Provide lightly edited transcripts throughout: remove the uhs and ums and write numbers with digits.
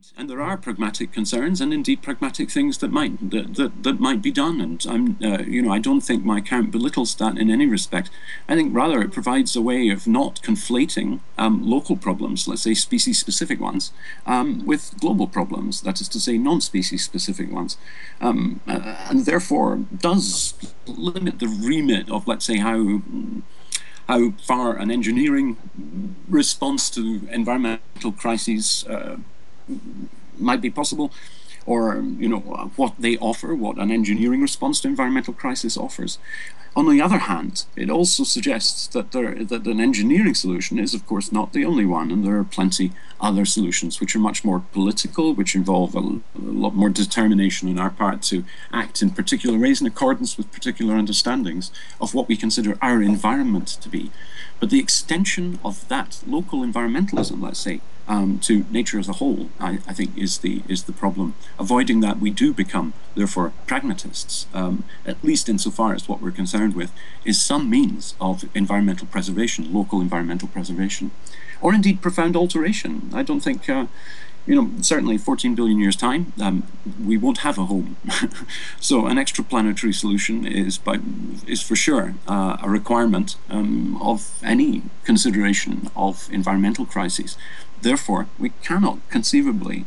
and there are pragmatic concerns, and indeed pragmatic things that might be done. And I don't think my account belittles that in any respect. I think rather it provides a way of not conflating local problems, let's say species-specific ones, with global problems. That is to say, non-species specific ones, and therefore does limit the remit of, let's say, how far an engineering response to environmental crises might be possible, or what they offer, what an engineering response to environmental crisis offers. On the other hand, it also suggests that an engineering solution is, of course, not the only one, and there are plenty other solutions which are much more political, which involve a lot more determination on our part to act in particular ways in accordance with particular understandings of what we consider our environment to be. But the extension of that local environmentalism, let's say, to nature as a whole, I think is the problem. Avoiding that, we do become, therefore, pragmatists, at least insofar as what we're concerned with is some means of environmental preservation, local environmental preservation, or indeed profound alteration. I don't think, certainly 14 billion years' time, we won't have a home. So an extraplanetary solution is for sure a requirement of any consideration of environmental crises. Therefore, we cannot conceivably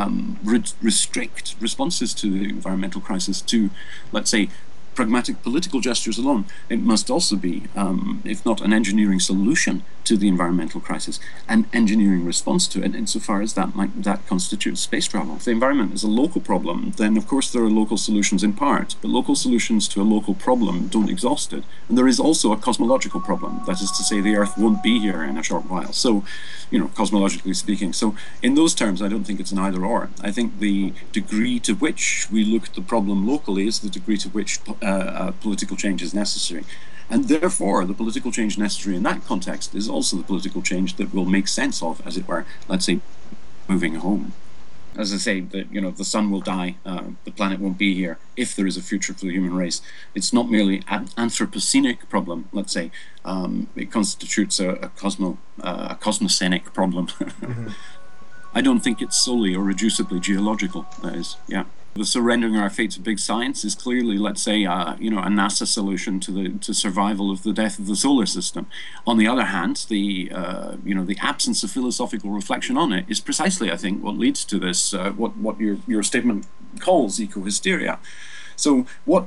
restrict responses to the environmental crisis to, let's say, pragmatic political gestures alone. It must also be, if not an engineering solution to the environmental crisis, an engineering response to it, insofar as that constitutes space travel. If the environment is a local problem, then of course there are local solutions in part, but local solutions to a local problem don't exhaust it. And there is also a cosmological problem, that is to say the Earth won't be here in a short while. So, cosmologically speaking. So in those terms, I don't think it's an either or. I think the degree to which we look at the problem locally is the degree to which political change is necessary. And therefore, the political change necessary in that context is also the political change that will make sense of, as it were, let's say, moving home. As I say, the sun will die, the planet won't be here if there is a future for the human race. It's not merely an Anthropocenic problem, let's say. It constitutes a cosmocenic problem. Mm-hmm. I don't think it's solely or reducibly geological, that is, yeah. The surrendering our fate to big science is clearly, let's say, a NASA solution to survival of the death of the solar system. On the other hand, the absence of philosophical reflection on it is precisely, I think, what leads to this, what your statement calls eco-hysteria. So what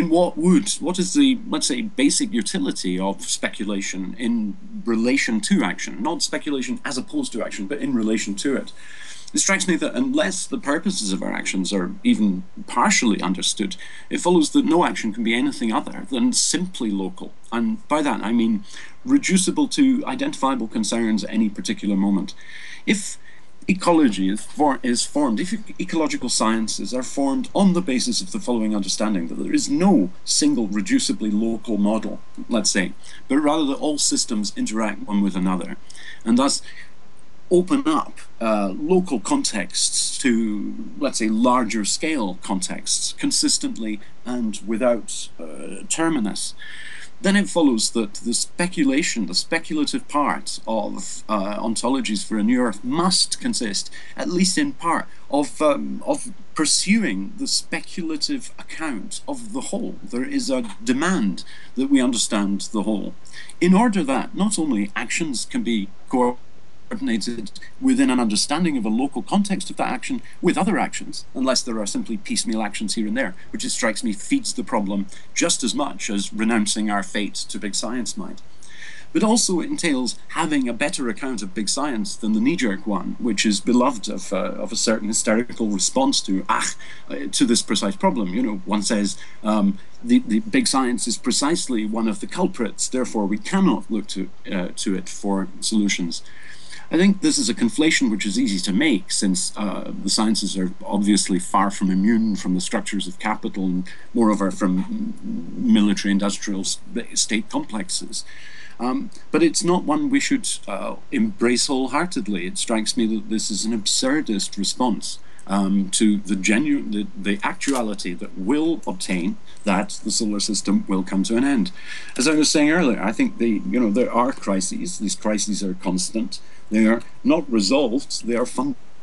is the, let's say, basic utility of speculation in relation to action? Not speculation as opposed to action, but in relation to it. It strikes me that unless the purposes of our actions are even partially understood, it follows that no action can be anything other than simply local. And by that I mean reducible to identifiable concerns at any particular moment. If ecology is formed, if ecological sciences are formed on the basis of the following understanding, that there is no single reducibly local model, let's say, but rather that all systems interact one with another, and thus open up local contexts to, let's say, larger scale contexts consistently and without terminus, then it follows that the speculative part of ontologies for a new Earth must consist, at least in part, of pursuing the speculative account of the whole. There is a demand that we understand the whole, in order that not only actions can be coordinated within an understanding of a local context of that action with other actions, unless there are simply piecemeal actions here and there, which, it strikes me, feeds the problem just as much as renouncing our fate to big science might. But also it entails having a better account of big science than the knee-jerk one, which is beloved of a certain hysterical response to this precise problem. One says the big science is precisely one of the culprits, therefore we cannot look to it for solutions. I think this is a conflation which is easy to make, since the sciences are obviously far from immune from the structures of capital and moreover from military-industrial state complexes. But it's not one we should embrace wholeheartedly. It strikes me that this is an absurdist response to the actuality that will obtain that the solar system will come to an end. As I was saying earlier, I think there are crises. These crises are constant. They are not resolved. They are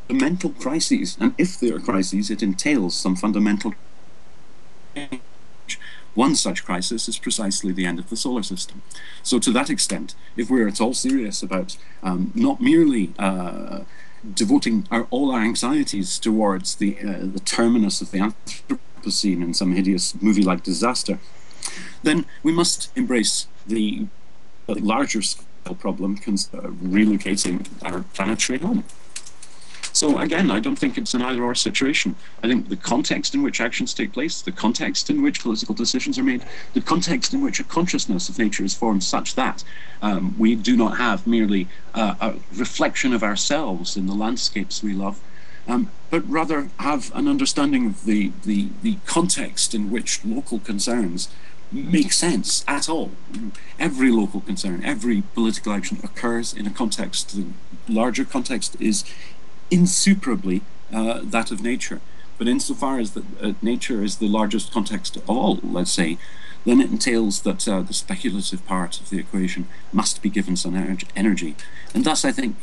fundamental crises, and if they are crises, it entails some fundamental change. One such crisis is precisely the end of the solar system. So to that extent, if we're at all serious about not merely devoting all our anxieties towards the terminus of the Anthropocene in some hideous movie-like disaster, then we must embrace the larger scale problem relocating our planetary home. So again, I don't think it's an either-or situation. I think the context in which actions take place, the context in which political decisions are made, the context in which a consciousness of nature is formed such that we do not have merely a reflection of ourselves in the landscapes we love, but rather have an understanding of the context in which local concerns make sense at all. Every local concern, every political action occurs in a context. The larger context is insuperably that of nature. But insofar as nature is the largest context of all, let's say, then it entails that the speculative part of the equation must be given some energy. And thus, I think,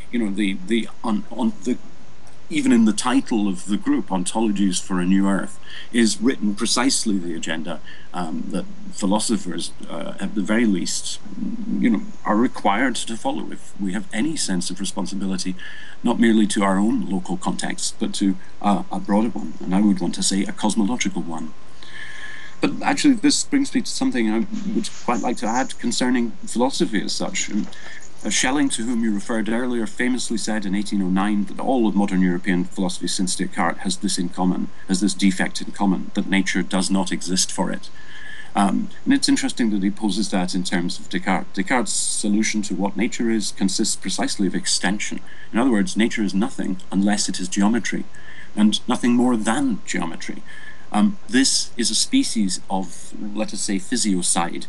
even in the title of the group, Ontologies for a New Earth, is written precisely the agenda that philosophers, at the very least, are required to follow if we have any sense of responsibility, not merely to our own local context, but to a broader one, and I would want to say a cosmological one. But actually, this brings me to something I would quite like to add concerning philosophy as such. Schelling, to whom you referred earlier, famously said in 1809 that all of modern European philosophy since Descartes has this in common, has this defect in common, that nature does not exist for it. And it's interesting that he poses that in terms of Descartes. Descartes' solution to what nature is consists precisely of extension. In other words, nature is nothing unless it is geometry, and nothing more than geometry. This is a species of, let us say, physiocide,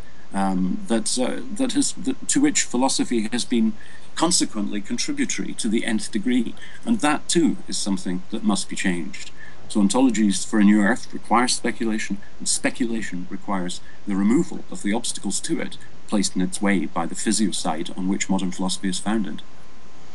to which philosophy has been consequently contributory to the nth degree, and that too is something that must be changed. So Ontologies for a New Earth requires speculation, and speculation requires the removal of the obstacles to it placed in its way by the physiocide on which modern philosophy is founded.